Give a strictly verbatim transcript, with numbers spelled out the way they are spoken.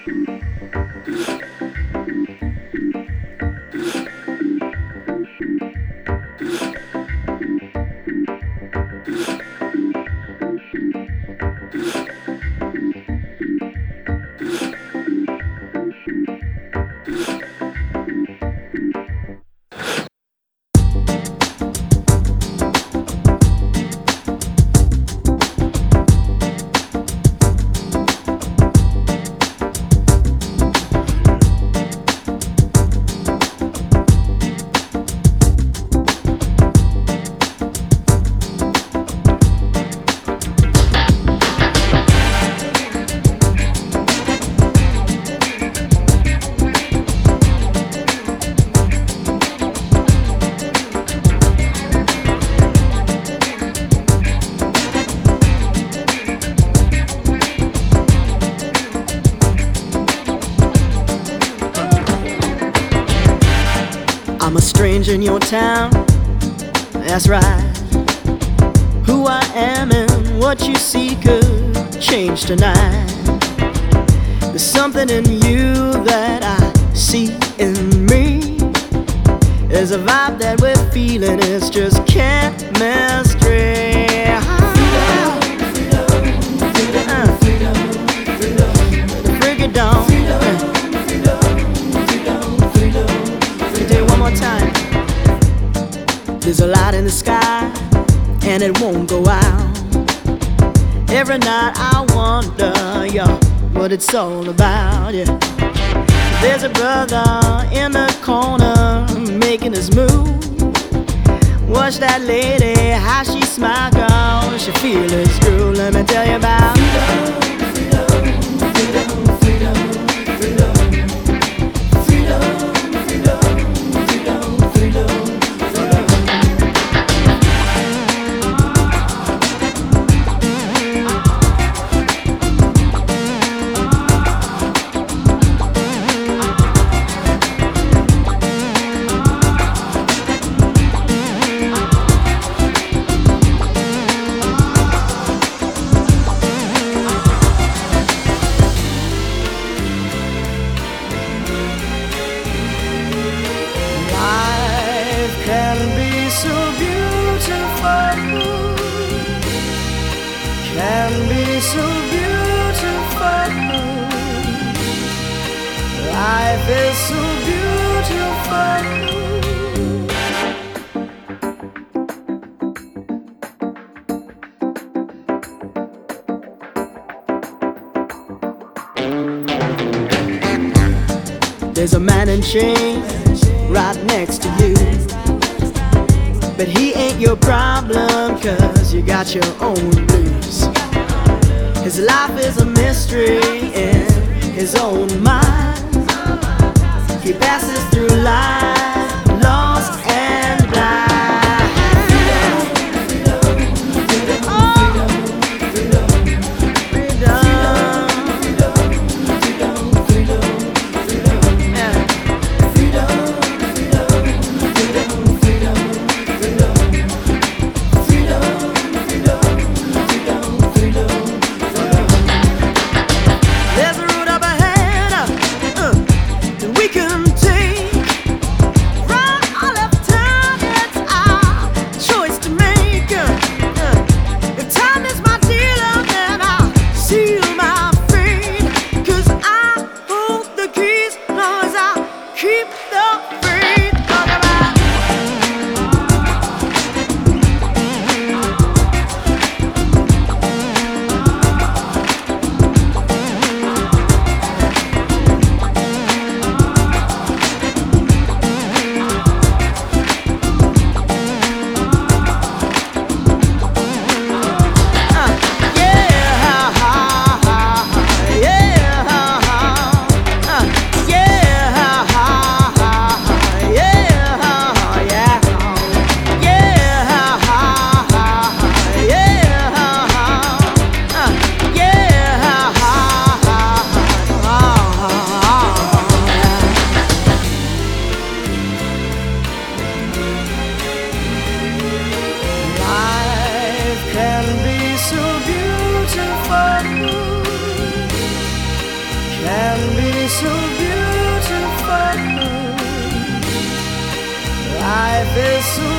I'm a stranger in your town, that's right. Who I am and what you see could change tonight. There's something in you that I see in me. There's a vibe that we're feeling, it's just chemistry. Break it down. Time. There's a light in the sky and it won't go out. Every night I wonder, yeah, what it's all about, yeah. There's a brother in the corner making his move. Watch that lady, how she smile, girl, she feel his groove. Let me tell you about freedom, freedom, freedom, freedom, freedom. Can be so beautiful. Life is so beautiful. There's a man in chains right next to you, but he ain't your problem, cause you got your own blues. His life is a mystery in his own mind. He passes through life lost and blind. can be so beautiful. Life is so